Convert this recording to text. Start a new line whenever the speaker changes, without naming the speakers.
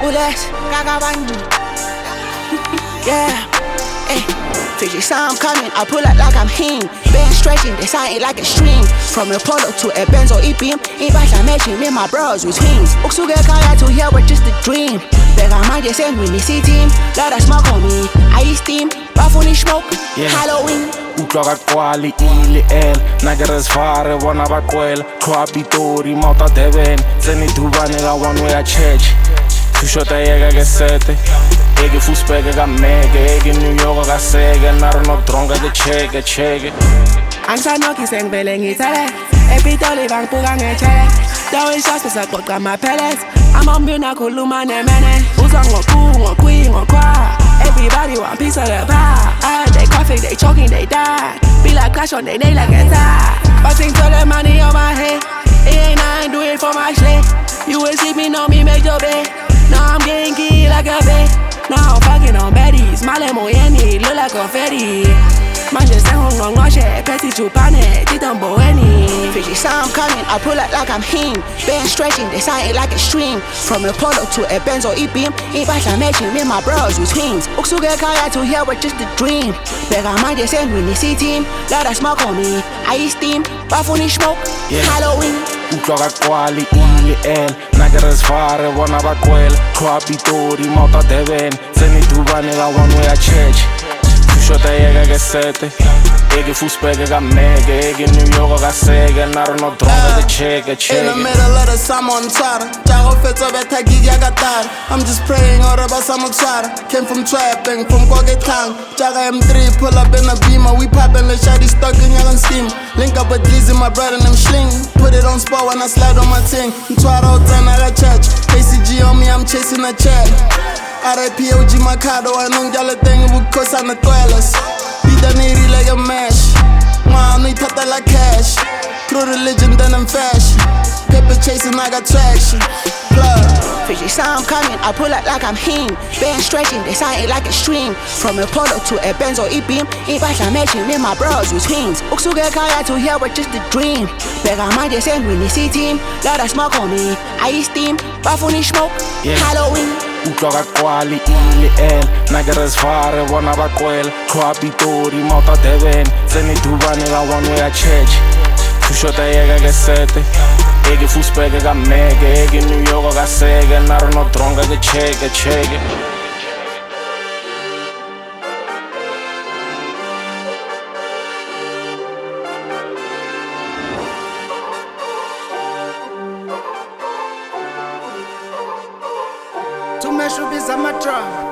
bullets, Gagabandu. Yeah, hey. Fidget sound coming, I pull up like I'm him. Been stretching, they sound it like a stream. From a Polo to a Benzo E-beam. In back I mention me my bros with twins. Uksuge kaya to here with just a dream. Bega mind just send when they see team. Lot of smoke on me, I steam. Bafuni smoke, Halloween.
Utlwa ka kwali ile el Nagere sfare bona ba kwela Tlhoa Pitori mauta Durban Tsene dubane ka one way a church Tushota yeka ke sete Eke fuspeke ka meke Eke New York ka seke Naro no dronga ke cheke
Angisanoki sengivele ngithele ePitoli bangibuka ngechele Dawo ishasi saqoqa ama-pellets Amambina khuluma nemene Uzwa ngokwa Everybody want piece of the pie They coughing, they choking, they die Be like clash on they nail like a tie Busting for the money on my head It ain't nothing, do it for my shit You will see me, know me, make your bed Now I'm getting key like a bed Now I'm fucking on baddies Male moyeni, look like confetti Manje sehong ngoshe, petty chupane, titambo any Fishy sound coming, I pull up like I'm him Been stretching, they sound it like a stream From a Polo to a Benzo E-beam In back I mention me my bros with twins Uksuge kaya to here with just a dream Bega mind just send when they see team Lot of smoke on me, I steam Bafuni smoke, Halloween
Utlwa ka kwali ile el Nagere sfare bona ba kwela Tlhoa Pitori mauta Durban Tsene dubane ka one way a church Tushota yeka ke sete Eke fuspeke ka meke Eke New York ka seke Naro no dronga ke cheke
In the middle of the summer on Tara Jago fetso beta gig ya gatara I'm just praying or about some Tara Came from trapping, from Kogetang Jaga M3, pull up in a Beamer We poppin' the shawty stuck in yagan steam Link up with Glizzy, my brother and them sling Put it on spot when I slide on my ting Ntwara utan I got church KCG on me, I'm chasing a check RIP OG Mercado, I know y'all a thing because I'm the dwellers Beat that nitty like a mash Man, we put that like cash Through religion, then I'm fashion Paper chasing, I got traction Plug
Fishy sound coming, I pull up like I'm him Been stretching, they sound it like a stream From a Polo to a Benzo E-beam In back I mention me my bros with twins Uksuge kaya to here with just a dream Bega mind just send when they see team Lot of smoke on me, I steam Bafuni smoke, Halloween
Utlwa ka kwali ile el Nagere sfare bona ba kwela Tlhoa Pitori mauta Durban Tsene dubane ka one way a church Tushota yeka ke sete Eke fuspeke ka meke Eke New York ka seke Naro no dronga ke cheke
To mesh up is a matter